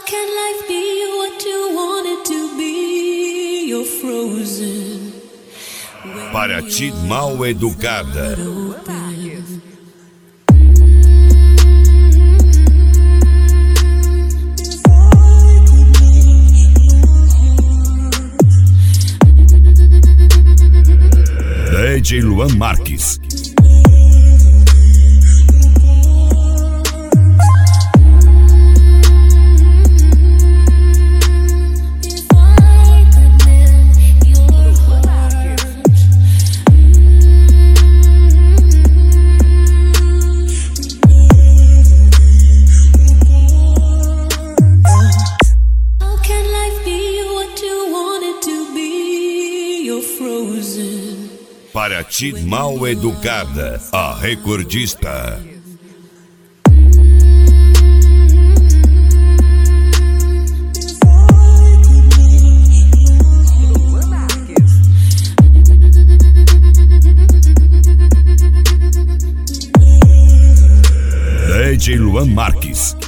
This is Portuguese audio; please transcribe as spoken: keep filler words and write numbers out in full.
can life be what you want it to be? You're frozen. Para ti mal educada. D J Luan Marques. Para ti mal educada, a recordista. D J Luan Marques.